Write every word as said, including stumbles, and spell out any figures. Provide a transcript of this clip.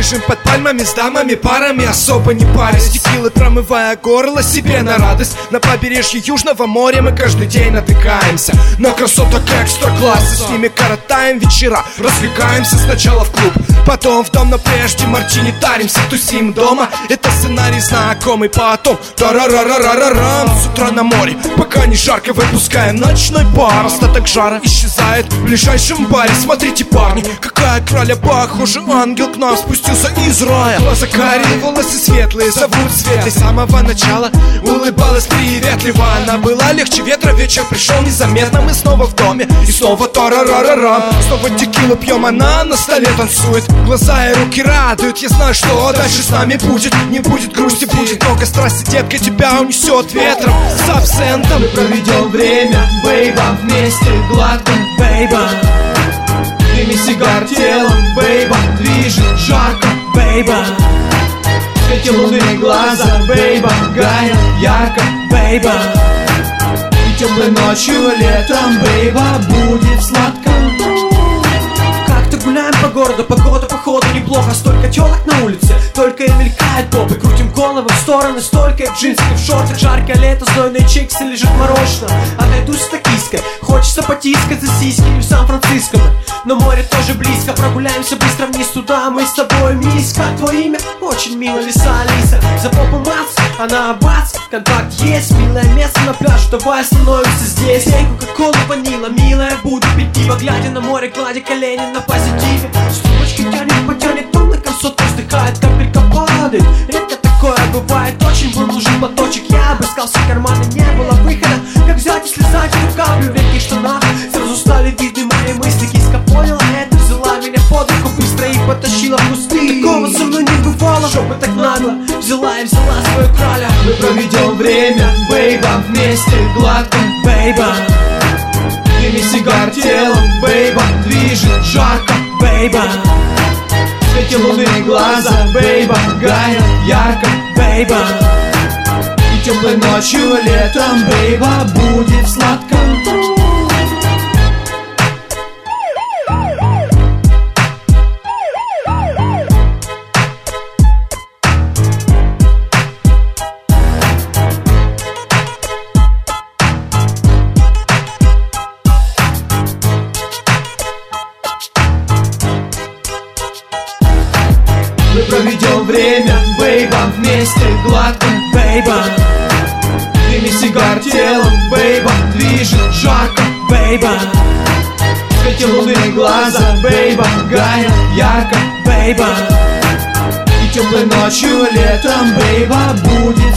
Лежим под пальмами с дамами, парами, особо не парясь. Текилы промывая горло себе на радость. На побережье Южного моря мы каждый день натыкаемся на красоток экстра-класса. С ними коротаем вечера, развлекаемся сначала в клуб, потом в дом, но прежде мартини таримся. Тусим дома, это сценарий знакомый. Потом тарарарарарарам, с утра на море, пока не жарко, выпускаем ночной пар. Остаток жара исчезает в ближайшем баре. Смотрите, парни, какая краля, похоже, ангел к нам спустился из рая. Глаза карие, волосы светлые, зовут Светлой. С самого начала улыбалась приветливо. Она была легче ветра, вечер пришел незаметно. Мы снова в доме, и снова тарарарарам. Снова текилу пьем, она на столе танцует. Глаза и руки радуют, я знаю, что дальше с нами будет. Не будет грусти, будет много страсти, детка, тебя унесет ветром с абсентом. Мы проведем время, бейба, вместе, гладко, бейба. Дыми сигар телом, бейба, движет жарко, бейба. В свете луны глаза, бейба, гаят ярко, бейба. И теплой ночью летом, бейба, будет сладко. Как-то гуляем по городу, погода походу неплохо. Столько телок на улице, только и мелькает попы. Крутим головы в стороны, столько и в джинсах, и в шортах. Жаркое лето, знойные чиксы, лежит мороженое. Отойду с токийской, хочется потискать за сиськи в Сан-Франциско. Но море тоже близко, прогуляемся быстро вниз туда. Мы с тобой, мисс, как твое имя? Очень мило, Лиса Алиса. За попу мац, она бац, контакт есть. Милое место на пляже, давай остановимся здесь. Эй, кока-колу, ванила, милая, буду пить пиво, глядя на море, гладя колени на позитиве. С трубочки тянет, потянет, он на красотку вздыхает, капелька падает. Редко такое бывает, очень был нужен платочек. Я обыскался, карманы не было выхода. Как взять и слезать эту каплю в редких штанах? Сразу стали видны мои мысли, киска поняла это, взяла меня под руку быстро и потащила в кусты. Такого со мной не бывало, чтобы так нагло взяла и взяла свою краля. Мы проведем время, бейба, вместе, гладко, бейба. Дыми сигар телом, бейба, движет жарко, бейба. В свете луны глаза, бейба, гаят ярко, бейба. И теплой ночью летом, бейба, будет сладко. Мы проведем время, бейба, вместе, гладко, бейба. Дыми сигар телом, бейба, движет жарко, бейба. В свете луны глаза, бейба, гаят ярко, бейба. И теплой ночью летом, бейба, будет